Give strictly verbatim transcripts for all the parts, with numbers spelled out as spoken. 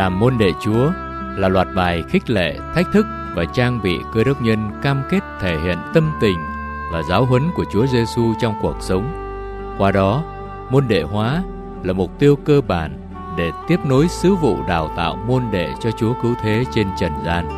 Làm môn đệ Chúa là loạt bài khích lệ, thách thức và trang bị Cơ đốc nhân cam kết thể hiện tâm tình và giáo huấn của Chúa Giêsu trong cuộc sống. Qua đó, môn đệ hóa là mục tiêu cơ bản để tiếp nối sứ vụ đào tạo môn đệ cho Chúa Cứu Thế trên trần gian.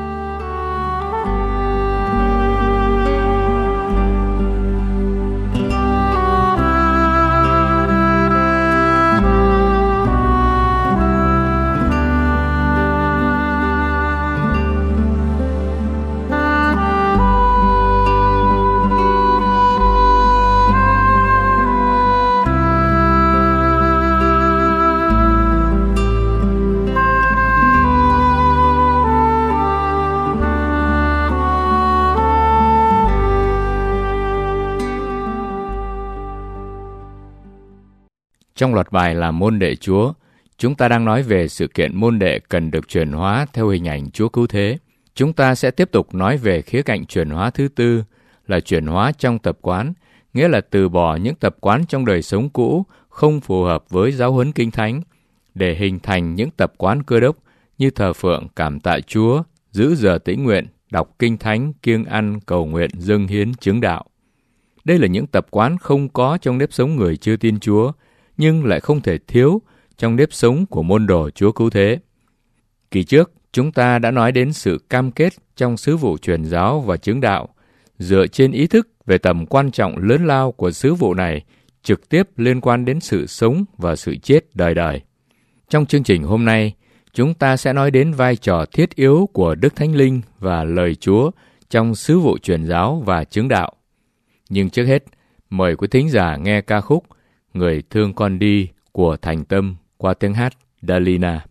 Trong loạt bài Làm môn đệ Chúa, chúng ta đang nói về sự kiện môn đệ cần được chuyển hóa theo hình ảnh Chúa Cứu Thế. Chúng ta sẽ tiếp tục nói về khía cạnh chuyển hóa thứ tư là chuyển hóa trong tập quán, nghĩa là từ bỏ những tập quán trong đời sống cũ không phù hợp với giáo huấn Kinh Thánh để hình thành những tập quán Cơ đốc như thờ phượng, cảm tạ Chúa, giữ giờ tĩnh nguyện, đọc Kinh Thánh, kiêng ăn, cầu nguyện, dâng hiến, chứng đạo. Đây là những tập quán không có trong nếp sống người chưa tin Chúa, nhưng lại không thể thiếu trong nếp sống của môn đồ Chúa Cứu Thế. Kỳ trước, chúng ta đã nói đến sự cam kết trong sứ vụ truyền giáo và chứng đạo, dựa trên ý thức về tầm quan trọng lớn lao của sứ vụ này, trực tiếp liên quan đến sự sống và sự chết đời đời. Trong chương trình hôm nay, chúng ta sẽ nói đến vai trò thiết yếu của Đức Thánh Linh và lời Chúa trong sứ vụ truyền giáo và chứng đạo. Nhưng trước hết, mời quý thính giả nghe ca khúc Người thương con đi của Thành Tâm qua tiếng hát Dalina.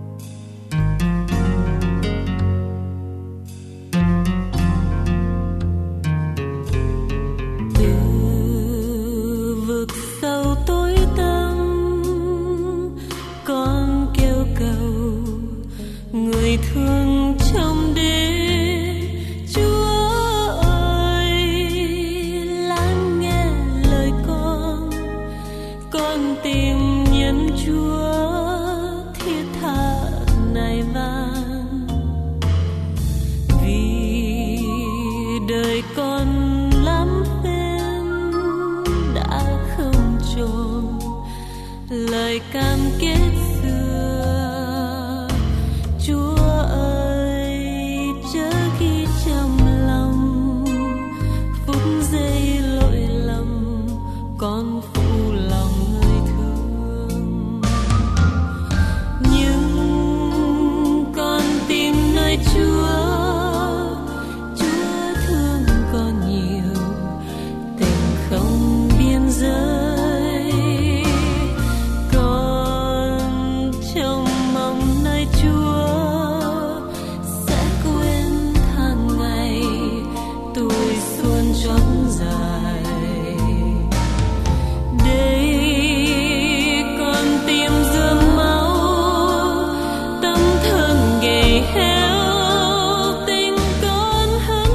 Từ vực sâu tối tăm, con kêu cầu người thương trong đêm. Chúa ơi, lắng nghe lời con, con tìm nhân Chúa thiết tha nài van. Vì đời con lắm phen đã không tròn lời cam kết xưa. Chúa ơi, chớ ghi trong lòng phút giây lỗi lầm, con phụ lòng người thương. Nhưng con tìm nơi Chúa, Chúa thương con nhiều, tình không biên giới. Con trông mong nơi Chúa sẽ quên tháng ngày tuổi xuân trót dài. Đây con tìm giương máu, tâm thương gầy héo, tình con hững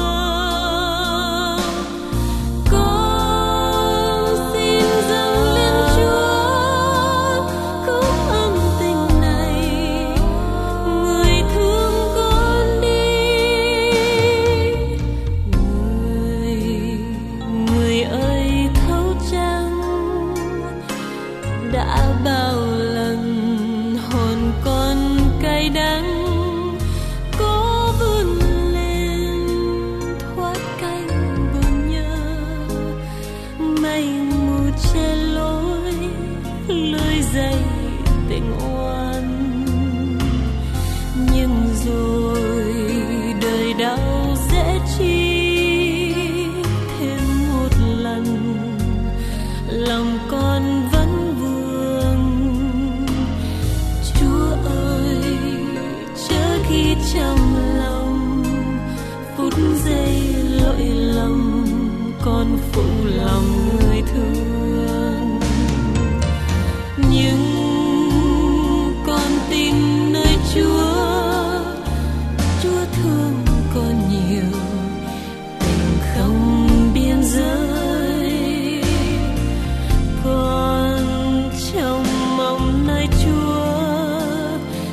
hờ. Con xin dâng lên Chúa khúc âm tình này, người thương con đi. Người, người ơi thấu trăng, đã bao lần hồn con cay đắng, cố vươn lên thoát cánh buồn nhớ. Mây mù che lối, lưới dây tình oan. Nhưng rồi đời đau dễ chi thêm một lần, lòng con vẫn vương. Chúa ơi, chớ ghi trong lòng phút giây lỗi lầm, con phụ lòng người thương. Nhưng con tìm nơi Chúa, Chúa thương con nhiều, tình không biên giới. Con trông mong nơi Chúa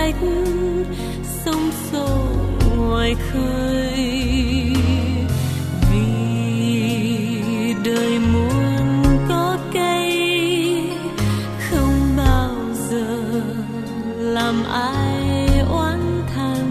cách sóng xô ngoài khơi. Vì đời muốn có cây không bao giờ làm ai oán thầm.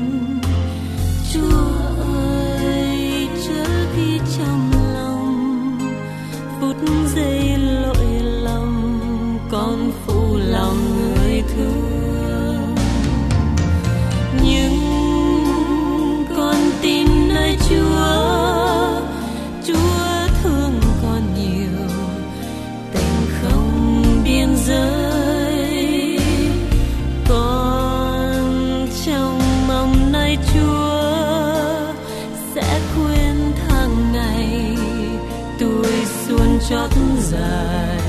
Chúa ơi, chớ ghi trong lòng phút giây lỗi lầm, con phụ lòng người thương. Nhưng con tin nơi Chúa, Chúa thương con nhiều, tình không biên giới. Con trong mong nơi Chúa sẽ quên tháng ngày tuổi xuân chót dài.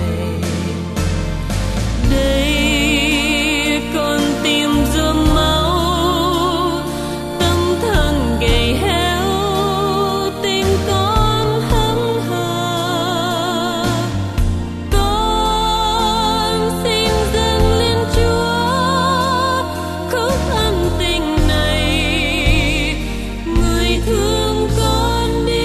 Đây con tìm dòng máu, tâm thân gầy héo, tình con hững hờ. Con xin dâng lên Chúa khúc ân tình này, người thương con đi.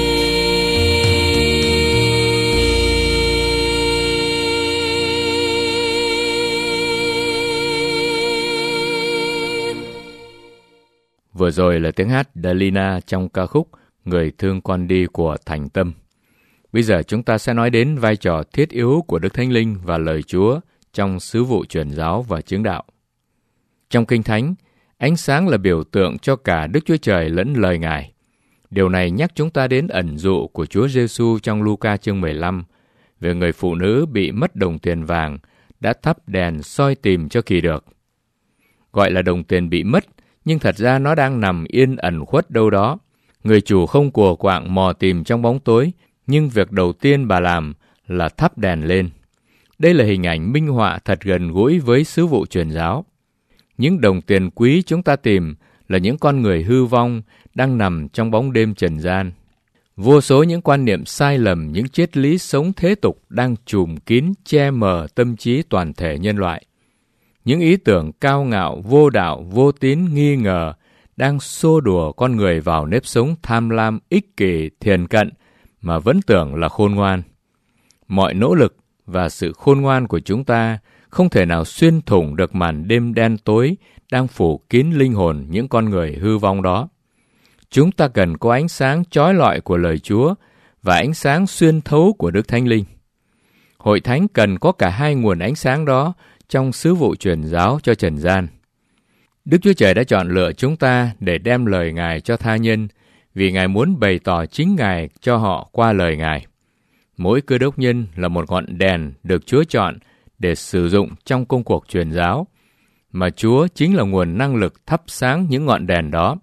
Vừa rồi là tiếng hát Delina trong ca khúc Người thương con đi của Thành Tâm. Bây giờ chúng ta sẽ nói đến vai trò thiết yếu của Đức Thánh Linh và lời Chúa trong sứ vụ truyền giáo và chứng đạo. Trong Kinh Thánh, ánh sáng là biểu tượng cho cả Đức Chúa Trời lẫn lời Ngài. Điều này nhắc chúng ta đến ẩn dụ của Chúa Giêsu trong Luca chương mười lăm về người phụ nữ bị mất đồng tiền vàng đã thắp đèn soi tìm cho kỳ được. Gọi là đồng tiền bị mất, nhưng thật ra nó đang nằm yên ẩn khuất đâu đó. Người chủ không cùa quạng mò tìm trong bóng tối, nhưng việc đầu tiên bà làm là thắp đèn lên. Đây là hình ảnh minh họa thật gần gũi với sứ vụ truyền giáo. Những đồng tiền quý chúng ta tìm là những con người hư vong đang nằm trong bóng đêm trần gian. Vô số những quan niệm sai lầm, những triết lý sống thế tục đang trùm kín che mờ tâm trí toàn thể nhân loại. Những ý tưởng cao ngạo, vô đạo, vô tín, nghi ngờ đang xô đùa con người vào nếp sống tham lam, ích kỷ, thiền cận mà vẫn tưởng là khôn ngoan. Mọi nỗ lực và sự khôn ngoan của chúng ta không thể nào xuyên thủng được màn đêm đen tối đang phủ kín linh hồn những con người hư vong đó. Chúng ta cần có ánh sáng chói lọi của lời Chúa và ánh sáng xuyên thấu của Đức Thánh Linh. Hội thánh cần có cả hai nguồn ánh sáng đó trong sứ vụ truyền giáo cho trần gian. Đức Chúa Trời đã chọn lựa chúng ta để đem lời Ngài cho tha nhân, vì Ngài muốn bày tỏ chính Ngài cho họ qua lời Ngài. Mỗi cơ đốc nhân là một ngọn đèn được Chúa chọn để sử dụng trong công cuộc truyền giáo, mà Chúa chính là nguồn năng lực thắp sáng những ngọn đèn đó.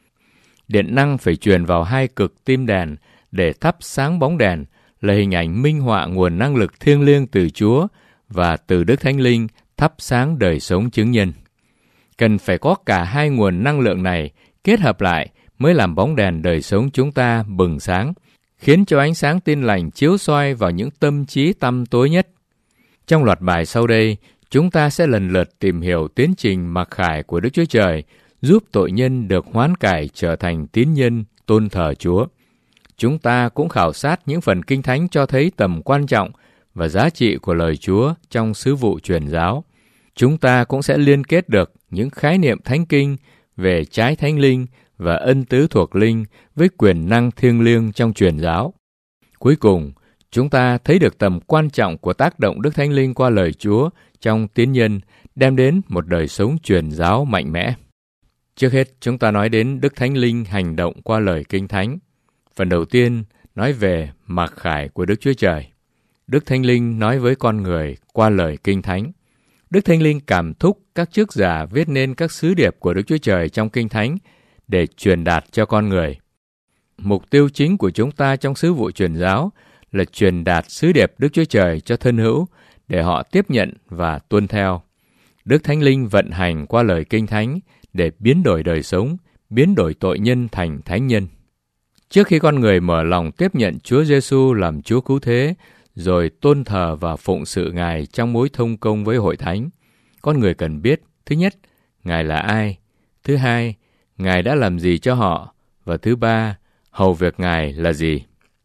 Điện năng phải truyền vào hai cực tim đèn để thắp sáng bóng đèn là hình ảnh minh họa nguồn năng lực thiêng liêng từ Chúa và từ Đức Thánh Linh thắp sáng đời sống chứng nhân. Cần phải có cả hai nguồn năng lượng này kết hợp lại mới làm bóng đèn đời sống chúng ta bừng sáng, khiến cho ánh sáng tin lành chiếu soi vào những tâm trí tăm tối nhất. Trong loạt bài sau đây, chúng ta sẽ lần lượt tìm hiểu tiến trình mặc khải của Đức Chúa Trời, giúp tội nhân được hoán cải trở thành tín nhân tôn thờ Chúa. Chúng ta cũng khảo sát những phần Kinh Thánh cho thấy tầm quan trọng và giá trị của lời Chúa trong sứ vụ truyền giáo. Chúng ta cũng sẽ liên kết được những khái niệm thánh kinh về trái thánh linh và ân tứ thuộc linh với quyền năng thiêng liêng trong truyền giáo. Cuối cùng, chúng ta thấy được tầm quan trọng của tác động Đức Thánh Linh qua lời Chúa trong tín nhân, đem đến một đời sống truyền giáo mạnh mẽ. Trước hết, chúng ta nói đến Đức Thánh Linh hành động qua lời Kinh Thánh. Phần đầu tiên nói về mặc khải của Đức Chúa Trời. Đức Thánh Linh nói với con người qua lời Kinh Thánh. Đức Thánh Linh cảm thúc các chức giả viết nên các sứ điệp của Đức Chúa Trời trong Kinh Thánh để truyền đạt cho con người. Mục tiêu chính của chúng ta trong sứ vụ truyền giáo là truyền đạt sứ điệp Đức Chúa Trời cho thân hữu để họ tiếp nhận và tuân theo. Đức Thánh Linh vận hành qua lời Kinh Thánh để biến đổi đời sống, biến đổi tội nhân thành thánh nhân. Trước khi con người mở lòng tiếp nhận Chúa Giêsu làm Chúa cứu thế, rồi tôn thờ và phụng sự Ngài trong mối thông công với hội thánh, con người cần biết, thứ nhất, Ngài là ai? Thứ hai, Ngài đã làm gì cho họ? Và thứ ba, hầu việc Ngài là gì?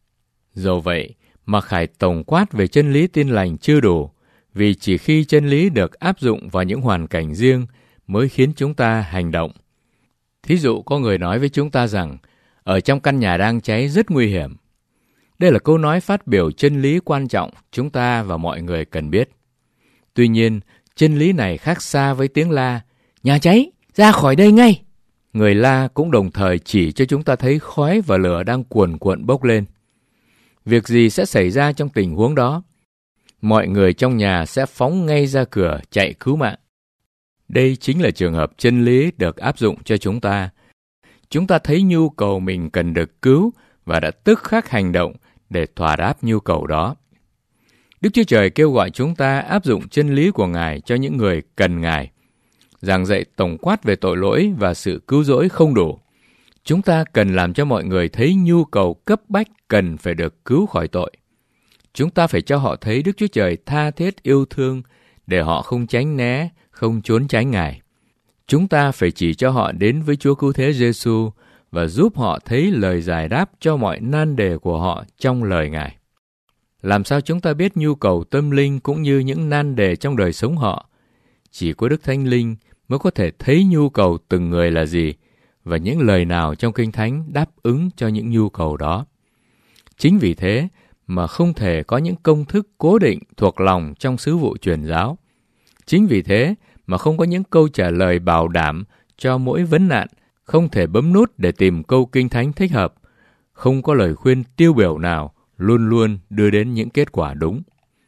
Dẫu vậy, mặc khải tổng quát về chân lý tin lành chưa đủ, vì chỉ khi chân lý được áp dụng vào những hoàn cảnh riêng mới khiến chúng ta hành động. Thí dụ có người nói với chúng ta rằng, ở trong căn nhà đang cháy rất nguy hiểm. Đây là câu nói phát biểu chân lý quan trọng chúng ta và mọi người cần biết. Tuy nhiên, chân lý này khác xa với tiếng la, nhà cháy, ra khỏi đây ngay. Người la cũng đồng thời chỉ cho chúng ta thấy khói và lửa đang cuồn cuộn bốc lên. Việc gì sẽ xảy ra trong tình huống đó? Mọi người trong nhà sẽ phóng ngay ra cửa chạy cứu mạng. Đây chính là trường hợp chân lý được áp dụng cho chúng ta. Chúng ta thấy nhu cầu mình cần được cứu và đã tức khắc hành động để thỏa đáp nhu cầu đó. Đức Chúa Trời kêu gọi chúng ta áp dụng chân lý của Ngài cho những người cần Ngài. Giảng dạy tổng quát về tội lỗi và sự cứu rỗi không đủ. Chúng ta cần làm cho mọi người thấy nhu cầu cấp bách cần phải được cứu khỏi tội. Chúng ta phải cho họ thấy Đức Chúa Trời tha thiết yêu thương để họ không tránh né, không trốn tránh Ngài. Chúng ta phải chỉ cho họ đến với Chúa Cứu Thế Giêsu và giúp họ thấy lời giải đáp cho mọi nan đề của họ trong lời Ngài. Làm sao chúng ta biết nhu cầu tâm linh cũng như những nan đề trong đời sống họ? Chỉ có Đức Thánh Linh mới có thể thấy nhu cầu từng người là gì và những lời nào trong Kinh Thánh đáp ứng cho những nhu cầu đó. Chính vì thế mà không thể có những công thức cố định thuộc lòng trong sứ vụ truyền giáo. Chính vì thế mà không có những câu trả lời bảo đảm cho mỗi vấn nạn, không thể bấm nút để tìm câu Kinh Thánh thích hợp, không có lời khuyên tiêu biểu nào luôn luôn đưa đến những kết quả đúng.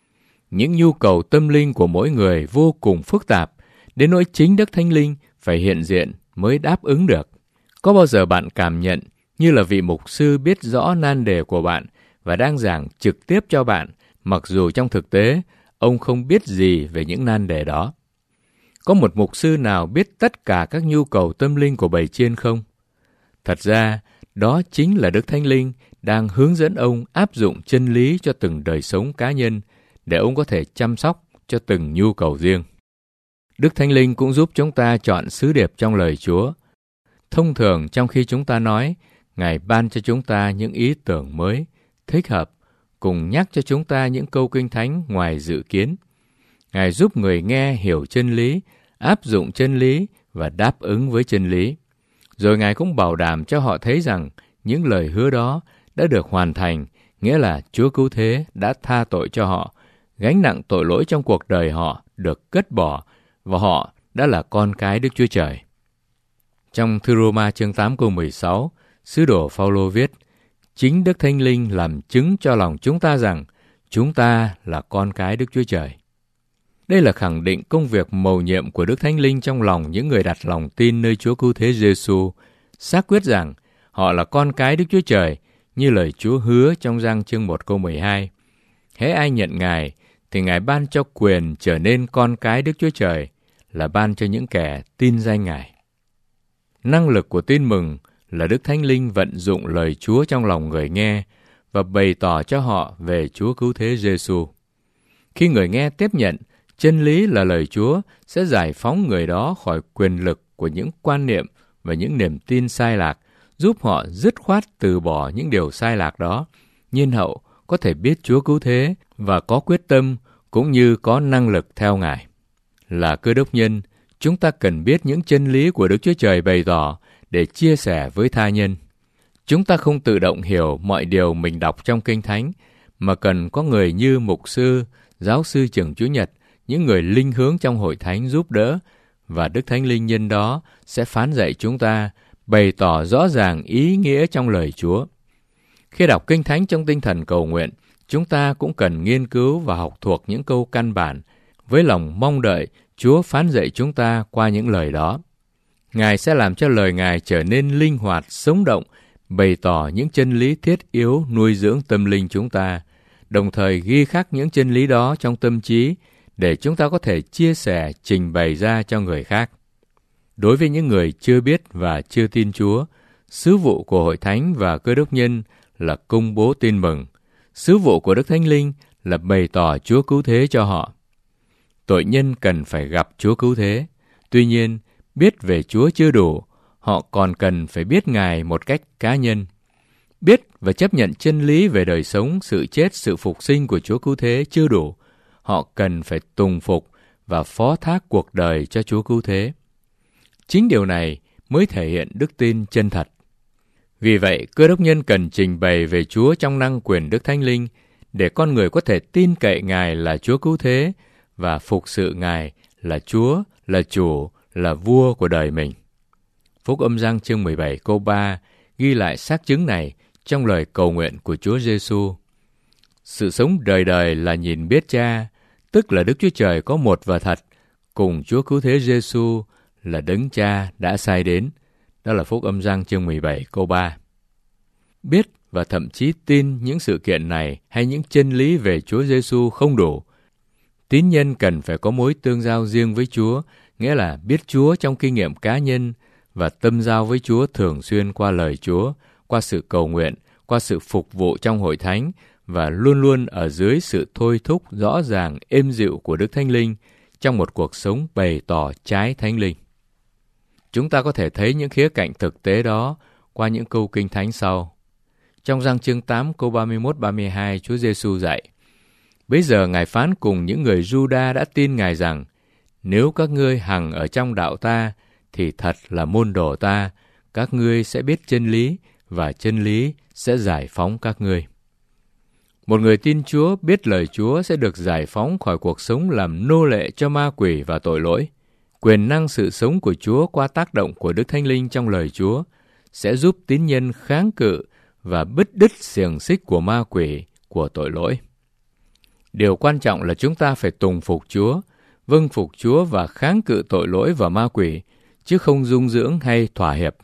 Những nhu cầu tâm linh của mỗi người vô cùng phức tạp, đến nỗi chính Đức Thánh Linh phải hiện diện mới đáp ứng được. Có bao giờ bạn cảm nhận như là vị mục sư biết rõ nan đề của bạn và đang giảng trực tiếp cho bạn, mặc dù trong thực tế, ông không biết gì về những nan đề đó? Có một mục sư nào biết tất cả các nhu cầu tâm linh của bầy chiên không? Thật ra, đó chính là Đức Thánh Linh đang hướng dẫn ông áp dụng chân lý cho từng đời sống cá nhân để ông có thể chăm sóc cho từng nhu cầu riêng. Đức Thánh Linh cũng giúp chúng ta chọn sứ điệp trong lời Chúa. Thông thường trong khi chúng ta nói, Ngài ban cho chúng ta những ý tưởng mới, thích hợp, cùng nhắc cho chúng ta những câu Kinh Thánh ngoài dự kiến. Ngài giúp người nghe hiểu chân lý, áp dụng chân lý và đáp ứng với chân lý. Rồi Ngài cũng bảo đảm cho họ thấy rằng những lời hứa đó đã được hoàn thành, nghĩa là Chúa Cứu Thế đã tha tội cho họ, gánh nặng tội lỗi trong cuộc đời họ được cất bỏ và họ đã là con cái Đức Chúa Trời. Trong thư Roma chương tám câu mười sáu, sứ đồ Phao-lô viết, chính Đức Thánh Linh làm chứng cho lòng chúng ta rằng chúng ta là con cái Đức Chúa Trời. Đây là khẳng định công việc mầu nhiệm của Đức Thánh Linh trong lòng những người đặt lòng tin nơi Chúa Cứu Thế Giêsu, xác quyết rằng họ là con cái Đức Chúa Trời như lời Chúa hứa trong Giăng chương một câu mười hai. Hễ ai nhận Ngài thì Ngài ban cho quyền trở nên con cái Đức Chúa Trời, là ban cho những kẻ tin danh Ngài. Năng lực của tin mừng là Đức Thánh Linh vận dụng lời Chúa trong lòng người nghe và bày tỏ cho họ về Chúa Cứu Thế Giêsu. Khi người nghe tiếp nhận, chân lý là lời Chúa sẽ giải phóng người đó khỏi quyền lực của những quan niệm và những niềm tin sai lạc, giúp họ dứt khoát từ bỏ những điều sai lạc đó, nhiên hậu có thể biết Chúa Cứu Thế và có quyết tâm cũng như có năng lực theo Ngài. Là Cơ Đốc nhân, chúng ta cần biết những chân lý của Đức Chúa Trời bày tỏ để chia sẻ với tha nhân. Chúng ta không tự động hiểu mọi điều mình đọc trong Kinh Thánh, mà cần có người như mục sư, giáo sư trưởng Chúa Nhật, những người linh hướng trong hội thánh giúp đỡ, và Đức Thánh Linh nhân đó sẽ phán dạy chúng ta, bày tỏ rõ ràng ý nghĩa trong lời Chúa. Khi đọc Kinh Thánh trong tinh thần cầu nguyện, chúng ta cũng cần nghiên cứu và học thuộc những câu căn bản, với lòng mong đợi Chúa phán dạy chúng ta qua những lời đó. Ngài sẽ làm cho lời Ngài trở nên linh hoạt, sống động, bày tỏ những chân lý thiết yếu nuôi dưỡng tâm linh chúng ta, đồng thời ghi khắc những chân lý đó trong tâm trí để chúng ta có thể chia sẻ, trình bày ra cho người khác. Đối với những người chưa biết và chưa tin Chúa, sứ vụ của Hội Thánh và Cơ Đốc nhân là công bố tin mừng. Sứ vụ của Đức Thánh Linh là bày tỏ Chúa Cứu Thế cho họ. Tội nhân cần phải gặp Chúa Cứu Thế. Tuy nhiên, Biết về Chúa chưa đủ, họ còn cần phải biết Ngài một cách cá nhân. Biết và chấp nhận chân lý về đời sống, sự chết, sự phục sinh của Chúa Cứu Thế chưa đủ. Họ cần phải tùng phục và phó thác cuộc đời cho Chúa Cứu Thế. Chính điều này mới thể hiện đức tin chân thật. Vì vậy, Cơ Đốc nhân cần trình bày về Chúa trong năng quyền Đức Thánh Linh để con người có thể tin cậy Ngài là Chúa Cứu Thế và phục sự Ngài là Chúa, là Chủ, là Vua của đời mình. Phúc Âm Giăng chương mười bảy câu ba ghi lại xác chứng này trong lời cầu nguyện của Chúa Giêsu. Sự sống đời đời là nhìn biết Cha, tức là Đức Chúa Trời có một và thật, cùng Chúa Cứu Thế Giêsu là Đấng Cha đã sai đến. Đó là Phúc Âm Giăng chương mười bảy câu ba. Biết và thậm chí tin những sự kiện này hay những chân lý về Chúa Giêsu không đủ. Tín nhân cần phải có mối tương giao riêng với Chúa, nghĩa là biết Chúa trong kinh nghiệm cá nhân và tâm giao với Chúa thường xuyên qua lời Chúa, qua sự cầu nguyện, qua sự phục vụ trong hội thánh và luôn luôn ở dưới sự thôi thúc rõ ràng êm dịu của Đức Thánh Linh trong một cuộc sống bày tỏ trái Thánh Linh. Chúng ta có thể thấy những khía cạnh thực tế đó qua những câu kinh thánh sau. Trong Giăng chương tám câu ba mươi mốt ba mươi hai, Chúa Giêsu dạy: Bây giờ Ngài phán cùng những người Giu-đa đã tin Ngài rằng: Nếu các ngươi hằng ở trong đạo ta, thì thật là môn đồ ta, các ngươi sẽ biết chân lý, và chân lý sẽ giải phóng các ngươi. Một người tin Chúa biết lời Chúa sẽ được giải phóng khỏi cuộc sống làm nô lệ cho ma quỷ và tội lỗi. Quyền năng sự sống của Chúa qua tác động của Đức Thánh Linh trong lời Chúa sẽ giúp tín nhân kháng cự và bứt đứt xiềng xích của ma quỷ, của tội lỗi. Điều quan trọng là chúng ta phải tùng phục Chúa, vâng phục Chúa và kháng cự tội lỗi và ma quỷ, chứ không dung dưỡng hay thỏa hiệp.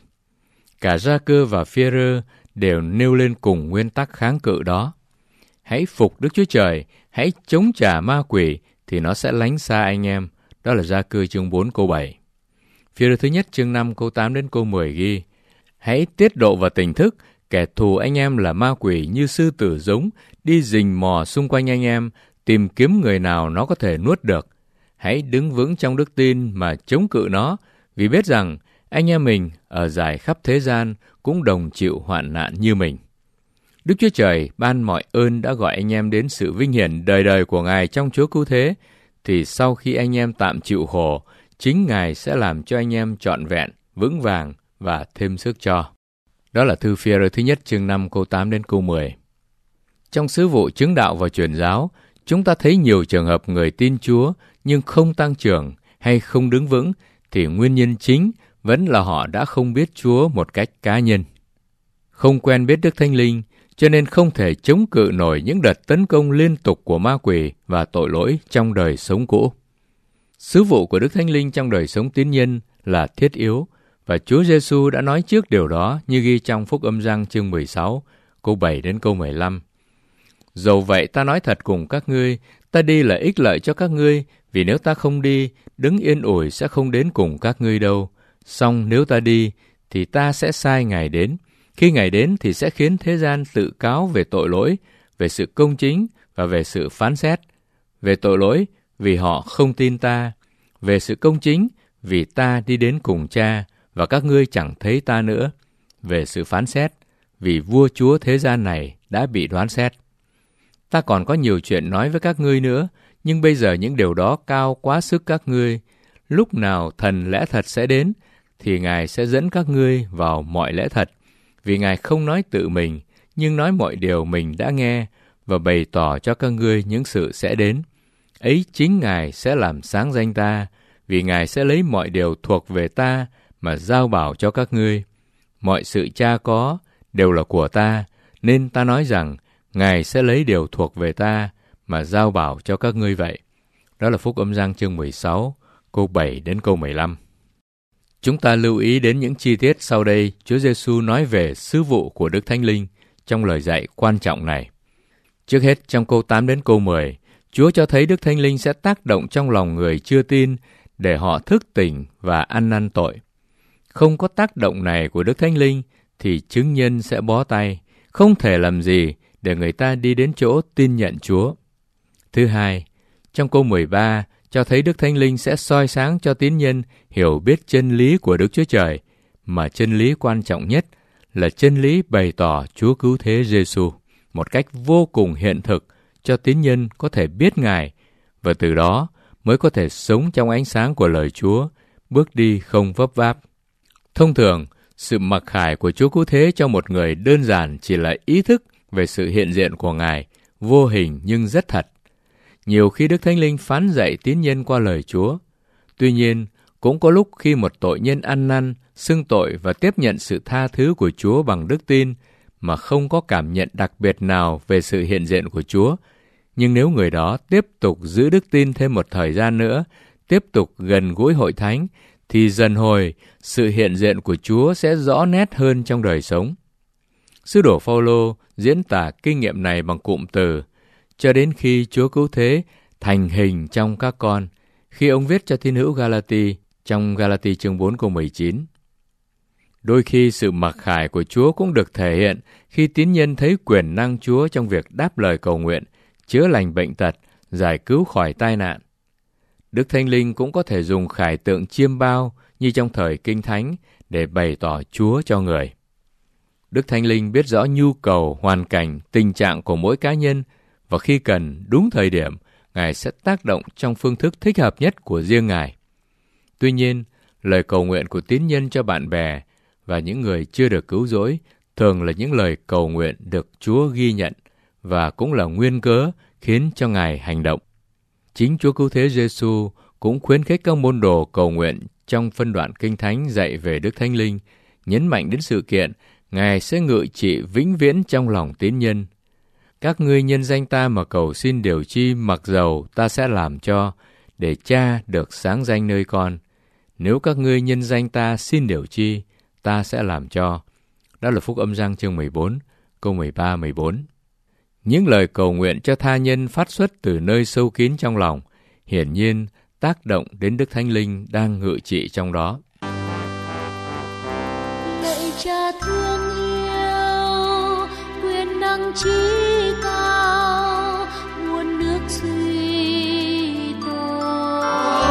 Cả Gia-cơ và Phi-e-rơ đều nêu lên cùng nguyên tắc kháng cự đó. Hãy phục Đức Chúa Trời, hãy chống trả ma quỷ, thì nó sẽ lánh xa anh em. Đó là Gia-cơ chương bốn câu bảy. Phi-e-rơ thứ nhất chương năm câu tám đến câu mười ghi: Hãy tiết độ và tỉnh thức, kẻ thù anh em là ma quỷ như sư tử giống, đi rình mò xung quanh anh em, tìm kiếm người nào nó có thể nuốt được. Hãy đứng vững trong đức tin mà chống cự nó, vì biết rằng anh em mình ở rải khắp thế gian cũng đồng chịu hoạn nạn như mình. Đức Chúa Trời ban mọi ơn đã gọi anh em đến sự vinh hiển đời đời của Ngài trong Chúa Cứu Thế, thì sau khi anh em tạm chịu khổ, chính Ngài sẽ làm cho anh em trọn vẹn, vững vàng và thêm sức cho. Đó là thư Phi-e-rơ thứ nhất chương năm câu tám đến câu mười. Trong sứ vụ chứng đạo và truyền giáo, chúng ta thấy nhiều trường hợp người tin Chúa nhưng không tăng trưởng hay không đứng vững, thì nguyên nhân chính vẫn là họ đã không biết Chúa một cách cá nhân. Không quen biết Đức Thánh Linh, cho nên không thể chống cự nổi những đợt tấn công liên tục của ma quỷ và tội lỗi trong đời sống cũ. Sứ vụ của Đức Thánh Linh trong đời sống tín nhân là thiết yếu, và Chúa Giêsu đã nói trước điều đó như ghi trong Phúc Âm Giăng chương mười sáu, câu bảy đến câu mười lăm. Dầu vậy ta nói thật cùng các ngươi, ta đi là ích lợi cho các ngươi, vì nếu ta không đi, đứng yên ủi sẽ không đến cùng các ngươi đâu. Song nếu ta đi, thì ta sẽ sai Ngài đến. Khi Ngài đến thì sẽ khiến thế gian tự cáo về tội lỗi, về sự công chính và về sự phán xét. Về tội lỗi, vì họ không tin ta. Về sự công chính, vì ta đi đến cùng Cha, và các ngươi chẳng thấy ta nữa. Về sự phán xét, vì vua chúa thế gian này đã bị đoán xét. Ta còn có nhiều chuyện nói với các ngươi nữa, nhưng bây giờ những điều đó cao quá sức các ngươi. Lúc nào thần lẽ thật sẽ đến, thì Ngài sẽ dẫn các ngươi vào mọi lẽ thật, vì Ngài không nói tự mình, nhưng nói mọi điều mình đã nghe, và bày tỏ cho các ngươi những sự sẽ đến. Ấy chính Ngài sẽ làm sáng danh ta, vì Ngài sẽ lấy mọi điều thuộc về ta mà giao bảo cho các ngươi. Mọi sự Cha có đều là của ta, nên ta nói rằng Ngài sẽ lấy điều thuộc về ta mà giao bảo cho các ngươi vậy. Đó là Phúc Âm Giăng chương mười sáu, câu bảy đến câu mười lăm. Chúng ta lưu ý đến những chi tiết sau đây Chúa Giêsu nói về sứ vụ của Đức Thánh Linh trong lời dạy quan trọng này. Trước hết, trong câu tám đến câu mười, Chúa cho thấy Đức Thánh Linh sẽ tác động trong lòng người chưa tin để họ thức tỉnh và ăn năn tội. Không có tác động này của Đức Thánh Linh thì chứng nhân sẽ bó tay, không thể làm gì để người ta đi đến chỗ tin nhận Chúa. Thứ hai, trong câu mười ba, cho thấy Đức Thánh Linh sẽ soi sáng cho tín nhân hiểu biết chân lý của Đức Chúa Trời, mà chân lý quan trọng nhất là chân lý bày tỏ Chúa Cứu Thế Giêsu một cách vô cùng hiện thực cho tín nhân có thể biết Ngài, và từ đó mới có thể sống trong ánh sáng của lời Chúa, bước đi không vấp váp. Thông thường, sự mặc khải của Chúa Cứu Thế cho một người đơn giản chỉ là ý thức về sự hiện diện của Ngài, vô hình nhưng rất thật. Nhiều khi Đức Thánh Linh phán dạy tín nhân qua lời Chúa. Tuy nhiên, cũng có lúc khi một tội nhân ăn năn, xưng tội và tiếp nhận sự tha thứ của Chúa bằng đức tin mà không có cảm nhận đặc biệt nào về sự hiện diện của Chúa, nhưng nếu người đó tiếp tục giữ đức tin thêm một thời gian nữa, tiếp tục gần gũi hội thánh, thì dần hồi sự hiện diện của Chúa sẽ rõ nét hơn trong đời sống. Sứ đồ Phao-lô diễn tả kinh nghiệm này bằng cụm từ cho đến khi Chúa Cứu Thế thành hình trong các con, khi ông viết cho tín hữu Galati trong Galati chương bốn câu mười chín. Đôi khi sự mặc khải của Chúa cũng được thể hiện khi tín nhân thấy quyền năng Chúa trong việc đáp lời cầu nguyện, chữa lành bệnh tật, giải cứu khỏi tai nạn. Đức Thánh Linh cũng có thể dùng khải tượng chiêm bao như trong thời Kinh Thánh để bày tỏ Chúa cho người. Đức Thánh Linh biết rõ nhu cầu, hoàn cảnh, tình trạng của mỗi cá nhân, và khi cần, đúng thời điểm, Ngài sẽ tác động trong phương thức thích hợp nhất của riêng Ngài. Tuy nhiên, lời cầu nguyện của tín nhân cho bạn bè và những người chưa được cứu rỗi thường là những lời cầu nguyện được Chúa ghi nhận và cũng là nguyên cớ khiến cho Ngài hành động. Chính Chúa Cứu Thế Giêsu cũng khuyến khích các môn đồ cầu nguyện trong phân đoạn Kinh Thánh dạy về Đức Thánh Linh, nhấn mạnh đến sự kiện Ngài sẽ ngự trị vĩnh viễn trong lòng tín nhân. Các ngươi nhân danh ta mà cầu xin điều chi mặc dầu ta sẽ làm cho, để Cha được sáng danh nơi con. Nếu các ngươi nhân danh ta xin điều chi, ta sẽ làm cho. Đó là Phúc Âm Giăng chương mười bốn, câu mười ba mười bốn. Những lời cầu nguyện cho tha nhân phát xuất từ nơi sâu kín trong lòng, hiển nhiên tác động đến Đức Thánh Linh đang ngự trị trong đó. Lạy Cha thương yêu, quyền năng trí cao, nguồn nước suy tổ.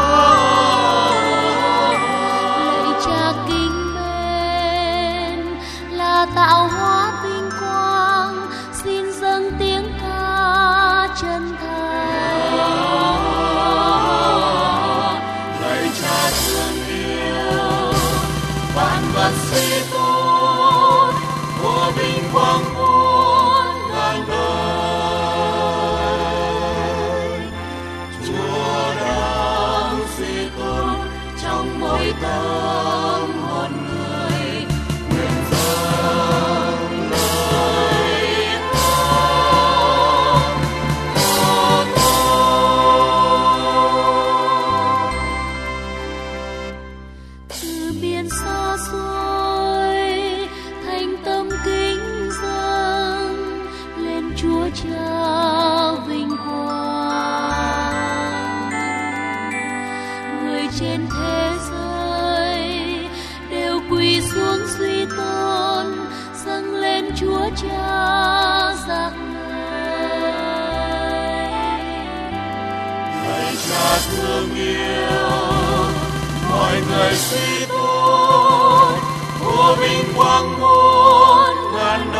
Lạy Cha kính mến, là tạo hóa vinh quang, xin dâng tiếng ca chân thành. Lạy Cha thương yêu, vạn vật suy tôn, của vinh quang muôn ngàn đời. Chúa đang suy tôn trong mỗi tâm hồn người, nguyện dâng lời ca của tôi. Từ biển xa xôi thành tâm kính dâng lên Chúa Cha vinh quang. Người trên thế giới đều quỳ xuống suy tôn, dâng lên Chúa Cha giác ngợi. Lạy Cha thương yêu, mọi người suy tôn, của vinh quang muôn ngàn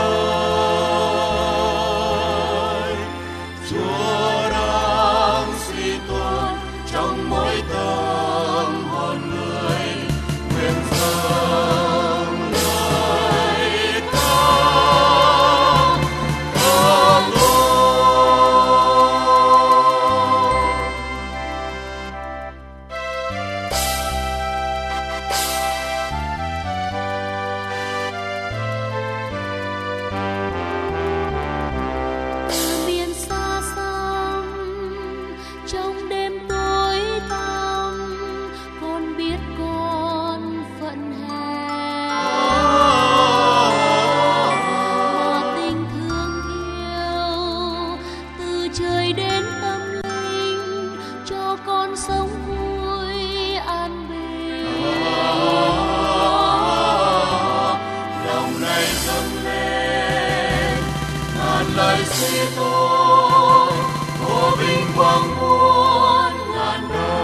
đời. Chúa đang suy tôn trong mỗi tâm hồn người, nguyện dâng lời ca ca tôi. Từ biển xa xăm trong đêm tối tăm, con biết con phận hèn. Mà tình thương yêu từ trời đến tâm linh, cho con sống vui an bình. Lòng này dâng lên ngàn lời suy tôn, của vinh quang muôn ngàn đời.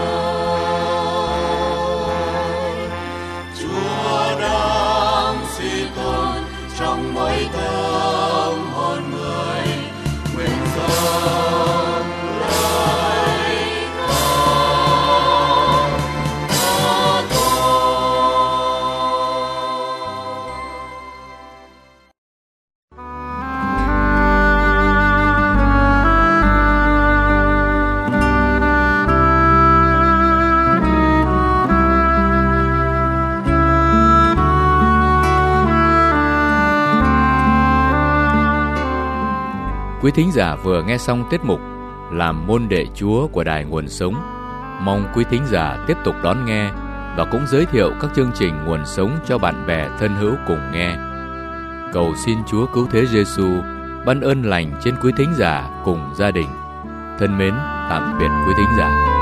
Quý thính giả vừa nghe xong tiết mục Làm môn đệ Chúa của Đài Nguồn Sống. Mong quý thính giả tiếp tục đón nghe và cũng giới thiệu các chương trình Nguồn Sống cho bạn bè thân hữu cùng nghe. Cầu xin Chúa Cứu Thế Giêsu ban ơn lành trên quý thính giả cùng gia đình. Thân mến, tạm biệt quý thính giả.